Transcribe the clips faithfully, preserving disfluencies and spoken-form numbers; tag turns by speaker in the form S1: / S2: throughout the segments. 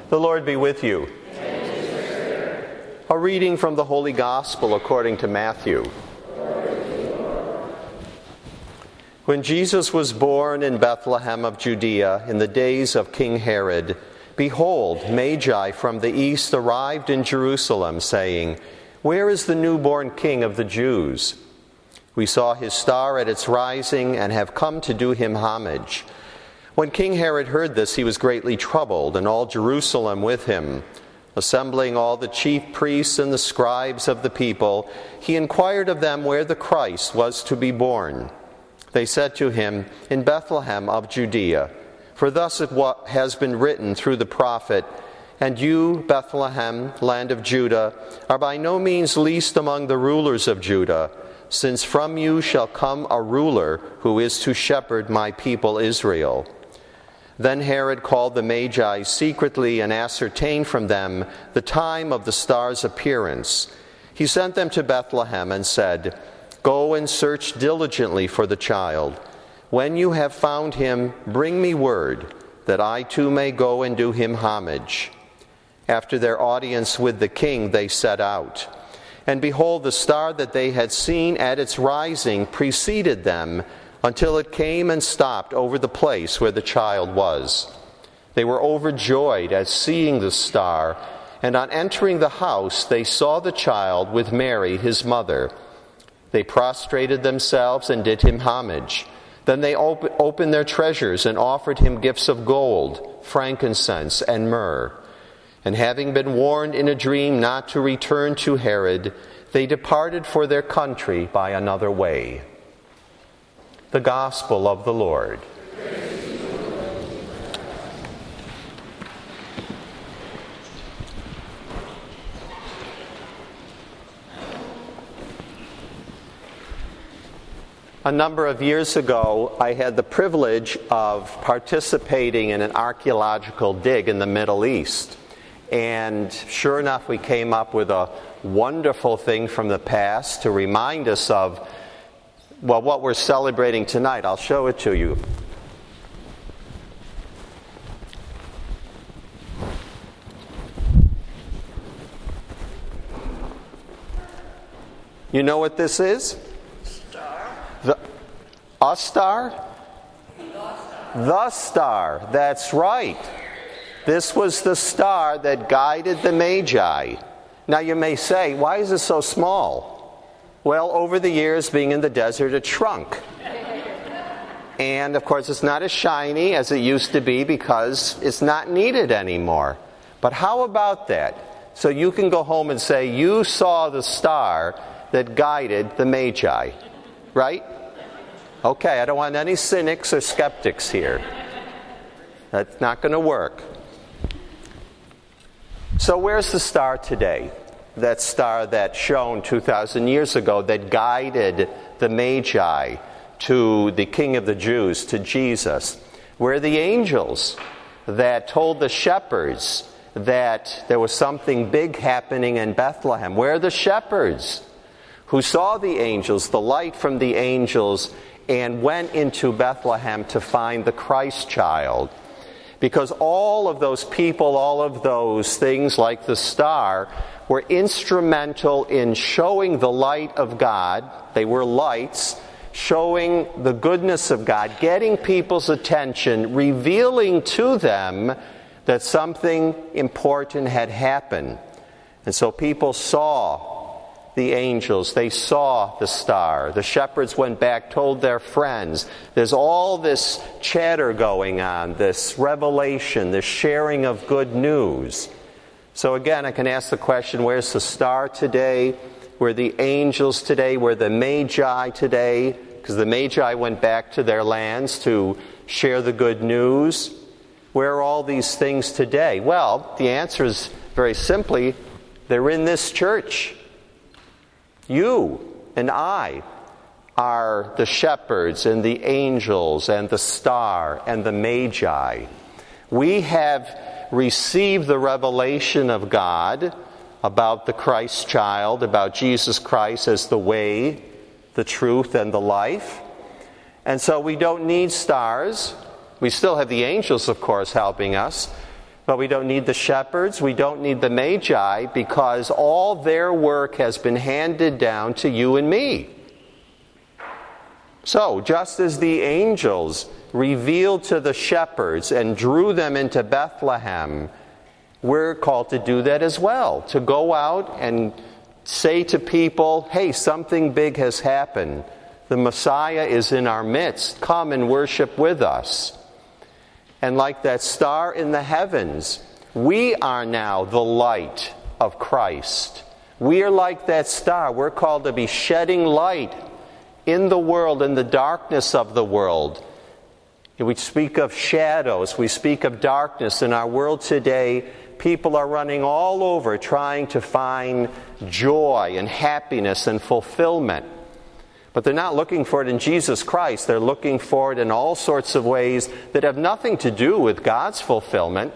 S1: The Lord be with you. A reading from the Holy Gospel according to Matthew. When Jesus was born in Bethlehem of Judea in the days of King Herod, behold, Magi from the east arrived in Jerusalem, saying, "Where is the newborn King of the Jews? We saw his star at its rising and have come to do him homage." When King Herod heard this, he was greatly troubled, and all Jerusalem with him. Assembling all the chief priests and the scribes of the people, he inquired of them where the Christ was to be born. They said to him, "In Bethlehem of Judea, for thus it has been written through the prophet, 'And you, Bethlehem, land of Judah, are by no means least among the rulers of Judah, since from you shall come a ruler who is to shepherd my people Israel.'" Then Herod called the Magi secretly and ascertained from them the time of the star's appearance. He sent them to Bethlehem and said, "Go and search diligently for the child. When you have found him, bring me word, that I too may go and do him homage." After their audience with the king, they set out. And behold, the star that they had seen at its rising preceded them, until it came and stopped over the place where the child was. They were overjoyed at seeing the star, and on entering the house they saw the child with Mary his mother. They prostrated themselves and did him homage. Then they op- opened their treasures and offered him gifts of gold, frankincense, and myrrh. And having been warned in a dream not to return to Herod, they departed for their country by another way. The Gospel of the Lord. A number of years ago, I had the privilege of participating in an archaeological dig in the Middle East. And sure enough, we came up with a wonderful thing from the past to remind us of Well, what we're celebrating tonight. I'll show it to you. You know what this is?
S2: Star.
S1: The, a star?
S2: The star.
S1: The star. That's right. This was the star that guided the Magi. Now you may say, why is it so small? Well, over the years, being in the desert, it shrunk. And, of course, it's not as shiny as it used to be because it's not needed anymore. But how about that? So you can go home and say, you saw the star that guided the Magi. Right? Okay, I don't want any cynics or skeptics here. That's not going to work. So where's the star today? That star that shone two thousand years ago that guided the Magi to the King of the Jews, to Jesus. Where are the angels that told the shepherds that there was something big happening in Bethlehem? Where are the shepherds who saw the angels, the light from the angels, and went into Bethlehem to find the Christ child? Because all of those people, all of those things like the star, were instrumental in showing the light of God. They were lights, showing the goodness of God, getting people's attention, revealing to them that something important had happened. And so people saw the angels, they saw the star. The shepherds went back, told their friends. There's all this chatter going on, this revelation, this sharing of good news. So again, I can ask the question, where's the star today? Where are the angels today? Where are the Magi today? Because the Magi went back to their lands to share the good news. Where are all these things today? Well, the answer is very simply, they're in this church. You and I are the shepherds and the angels and the star and the Magi. We have received the revelation of God about the Christ child, about Jesus Christ as the way, the truth, and the life. And so we don't need stars. We still have the angels, of course, helping us. But we don't need the shepherds, we don't need the Magi, because all their work has been handed down to you and me. So, just as the angels revealed to the shepherds and drew them into Bethlehem, we're called to do that as well, to go out and say to people, hey, something big has happened. The Messiah is in our midst. Come and worship with us. And like that star in the heavens, we are now the light of Christ. We are like that star. We're called to be shedding light in the world, in the darkness of the world. We speak of shadows. We speak of darkness. In our world today, people are running all over trying to find joy and happiness and fulfillment. But they're not looking for it in Jesus Christ. They're looking for it in all sorts of ways that have nothing to do with God's fulfillment,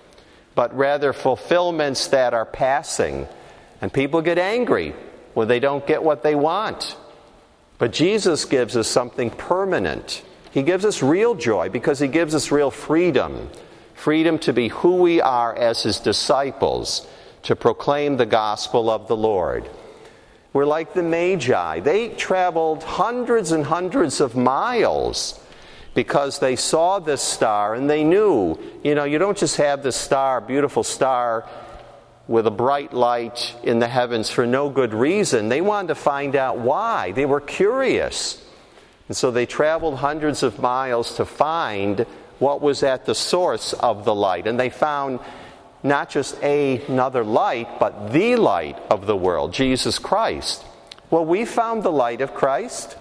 S1: but rather fulfillments that are passing. And people get angry when they don't get what they want. But Jesus gives us something permanent. He gives us real joy because He gives us real freedom. Freedom to be who we are as His disciples, to proclaim the gospel of the Lord. We're like the Magi. They traveled hundreds and hundreds of miles because they saw this star and they knew, you know, you don't just have this star, beautiful star with a bright light in the heavens for no good reason. They wanted to find out why. They were curious. And so they traveled hundreds of miles to find what was at the source of the light. And they found not just a, another light, but the light of the world, Jesus Christ. Well, we found the light of Christ.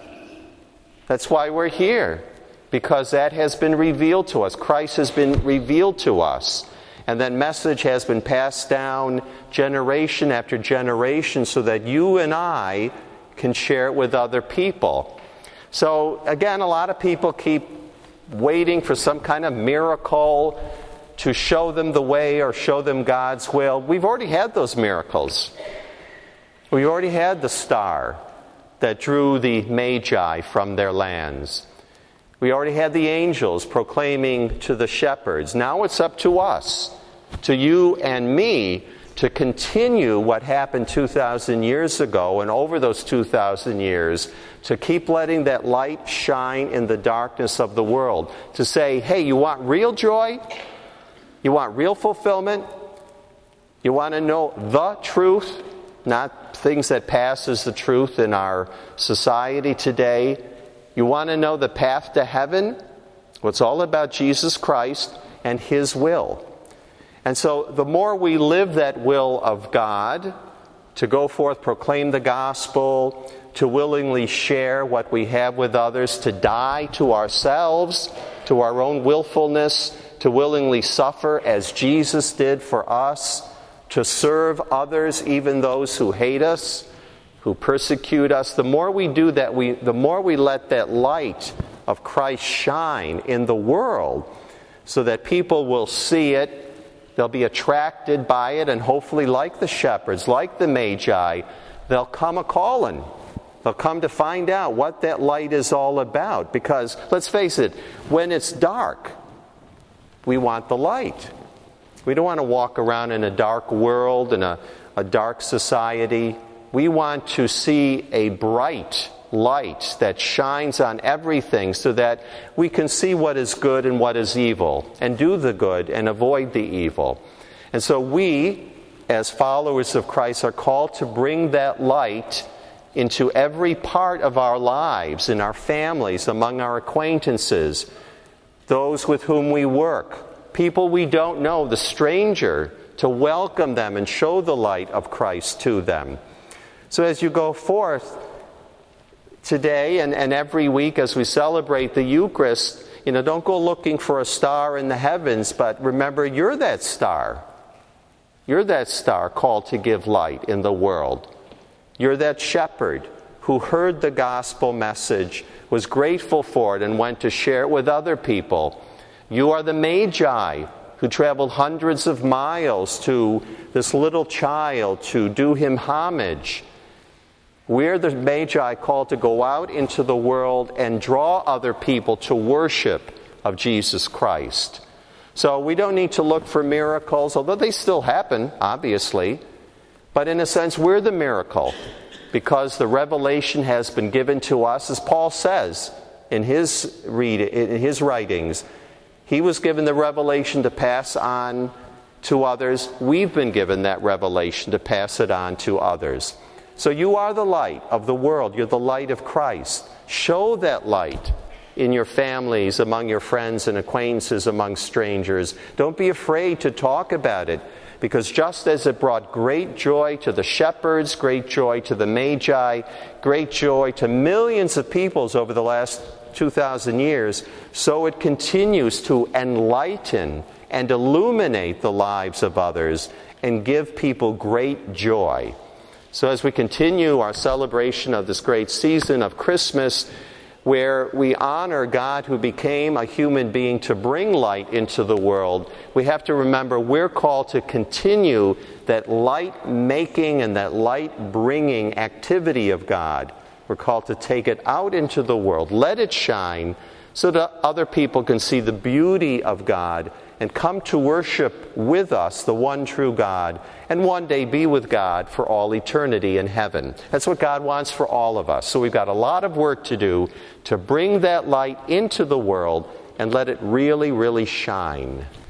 S1: That's why we're here, because that has been revealed to us. Christ has been revealed to us. And that message has been passed down generation after generation so that you and I can share it with other people. So, again, a lot of people keep waiting for some kind of miracle to show them the way or show them God's will. We've already had those miracles. We already had the star that drew the Magi from their lands. We already had the angels proclaiming to the shepherds. Now it's up to us, to you and me, to continue what happened two thousand years ago, and over those two thousand years, to keep letting that light shine in the darkness of the world. To say, hey, you want real joy? You want real fulfillment? You want to know the truth, not things that pass as the truth in our society today. You want to know the path to heaven? Well, it's all about Jesus Christ and His will. And so the more we live that will of God, to go forth, proclaim the gospel, to willingly share what we have with others, to die to ourselves, to our own willfulness, to willingly suffer as Jesus did for us, to serve others, even those who hate us, who persecute us. The more we do that, we, the more we let that light of Christ shine in the world so that people will see it, they'll be attracted by it, and hopefully like the shepherds, like the Magi, they'll come a-calling. They'll come to find out what that light is all about. Because, let's face it, when it's dark, we want the light. We don't want to walk around in a dark world, in a, a dark society. We want to see a bright light that shines on everything so that we can see what is good and what is evil, and do the good and avoid the evil. And so we, as followers of Christ, are called to bring that light into every part of our lives, in our families, among our acquaintances, those with whom we work, people we don't know, the stranger, to welcome them and show the light of Christ to them. So as you go forth today and, and every week as we celebrate the Eucharist, you know, don't go looking for a star in the heavens, but remember you're that star. You're that star called to give light in the world. You're that shepherd who heard the gospel message, was grateful for it, and went to share it with other people. You are the Magi who traveled hundreds of miles to this little child to do him homage. We're the Magi called to go out into the world and draw other people to worship of Jesus Christ. So we don't need to look for miracles, although they still happen, obviously. But in a sense, we're the miracle, because the revelation has been given to us, as Paul says in his read in his writings. He was given the revelation to pass on to others. We've been given that revelation to pass it on to others. So you are the light of the world. You're the light of Christ. Show that light in your families, among your friends and acquaintances, among strangers. Don't be afraid to talk about it, because just as it brought great joy to the shepherds, great joy to the Magi, great joy to millions of peoples over the last two thousand years, so it continues to enlighten and illuminate the lives of others and give people great joy. So as we continue our celebration of this great season of Christmas, where we honor God who became a human being to bring light into the world, we have to remember we're called to continue that light-making and that light-bringing activity of God. We're called to take it out into the world, let it shine, so that other people can see the beauty of God and come to worship with us the one true God, and one day be with God for all eternity in heaven. That's what God wants for all of us. So we've got a lot of work to do to bring that light into the world and let it really, really shine.